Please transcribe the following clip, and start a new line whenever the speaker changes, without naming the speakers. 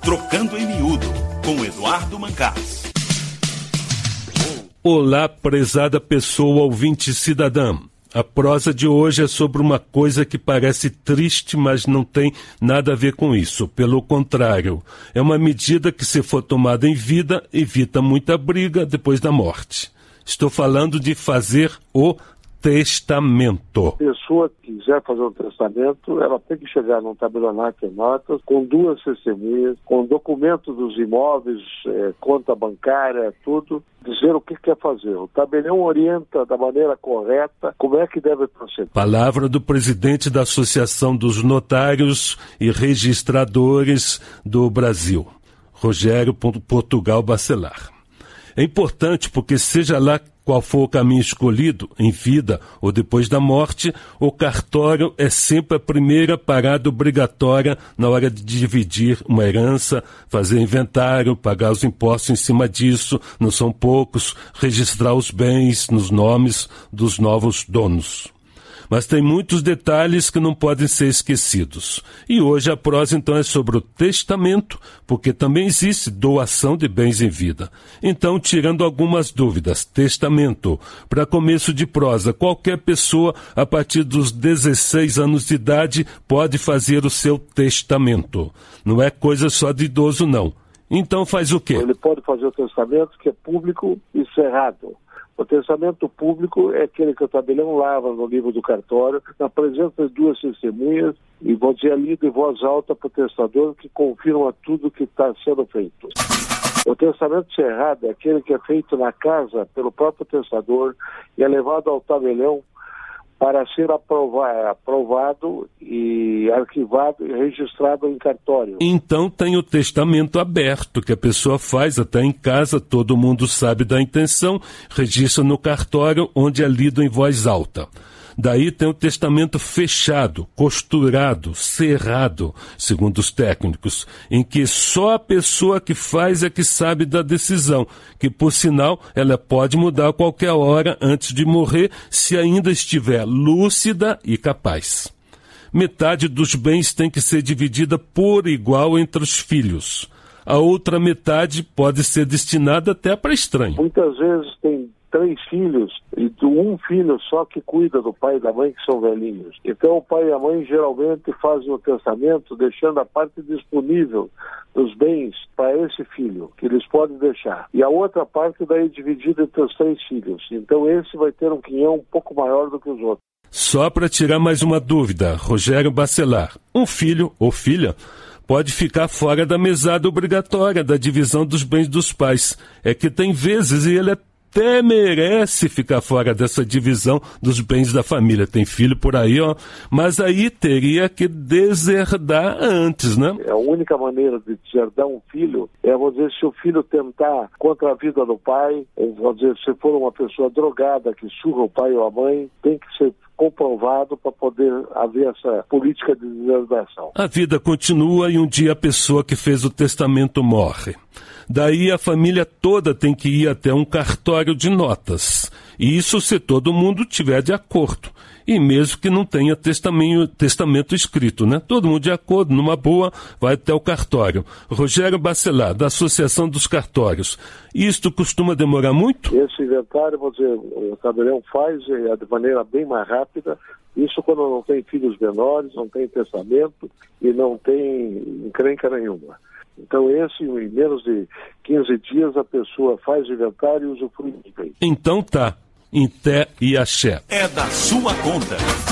Trocando em Miúdo, com Eduardo Mancás.
Olá, prezada pessoa ouvinte cidadã. A prosa de hoje é sobre uma coisa que parece triste, mas não tem nada a ver com isso. Pelo contrário, é uma medida que, se for tomada em vida, evita muita briga depois da morte. Estou falando de fazer o testamento.
A pessoa que quiser fazer um testamento, ela tem que chegar num tabelionato de notas, com 2 testemunhas, com documento dos imóveis, conta bancária, tudo, dizer o que quer fazer. O tabelião orienta da maneira correta como é que deve proceder.
Palavra do presidente da Associação dos Notários e Registradores do Brasil, Rogério Portugal Bacelar. É importante porque, seja lá qual for o caminho escolhido, em vida ou depois da morte, o cartório é sempre a primeira parada obrigatória na hora de dividir uma herança, fazer inventário, pagar os impostos em cima disso, não são poucos, registrar os bens nos nomes dos novos donos. Mas tem muitos detalhes que não podem ser esquecidos. E hoje a prosa então é sobre o testamento, porque também existe doação de bens em vida. Então, tirando algumas dúvidas, testamento, para começo de prosa, qualquer pessoa a partir dos 16 anos de idade pode fazer o seu testamento. Não é coisa só de idoso, não. Então faz o quê?
Ele pode fazer o testamento que é público e cerrado. O testamento público é aquele que o tabelião lava no livro do cartório, na presença de 2 testemunhas, e vou dizer lido em voz alta para o testador, que confirma tudo que está sendo feito. O testamento cerrado é aquele que é feito na casa pelo próprio testador e é levado ao tabelião para ser aprovado e arquivado e registrado em cartório.
Então tem o testamento aberto, que a pessoa faz até em casa, todo mundo sabe da intenção, registra no cartório, onde é lido em voz alta. Daí tem o testamento fechado, costurado, cerrado, segundo os técnicos, em que só a pessoa que faz é que sabe da decisão, que, por sinal, ela pode mudar a qualquer hora antes de morrer, se ainda estiver lúcida e capaz. Metade dos bens tem que ser dividida por igual entre os filhos. A outra metade pode ser destinada até para estranho.
Muitas vezes tem 3 filhos e um filho só que cuida do pai e da mãe, que são velhinhos. Então o pai e a mãe geralmente fazem o testamento deixando a parte disponível dos bens para esse filho, que eles podem deixar. E a outra parte daí dividida entre os 3 filhos. Então esse vai ter um quinhão um pouco maior do que os outros.
Só para tirar mais uma dúvida, Rogério Bacelar, um filho ou filha pode ficar fora da mesada obrigatória da divisão dos bens dos pais. É que tem vezes, e ele até merece ficar fora dessa divisão dos bens da família. Tem filho por aí, ó, mas aí teria que deserdar antes, né?
A única maneira de deserdar um filho é, vamos dizer, se o filho tentar contra a vida do pai, vamos dizer, se for uma pessoa drogada que surra o pai ou a mãe, tem que ser comprovado para poder haver essa política de deserdação.
A vida continua e um dia a pessoa que fez o testamento morre. Daí a família toda tem que ir até um cartório de notas. E isso se todo mundo tiver de acordo. E mesmo que não tenha testamento escrito, né? Todo mundo de acordo, numa boa, vai até o cartório. Rogério Bacelar, da Associação dos Cartórios. Isto costuma demorar muito?
Esse inventário, vou dizer, o tabelião faz de maneira bem mais rápida. Isso quando não tem filhos menores, não tem testamento e não tem encrenca nenhuma. Então em menos de 15 dias a pessoa faz o inventário e usufrui dos bens.
Então tá. Em té e axé.
É da sua conta.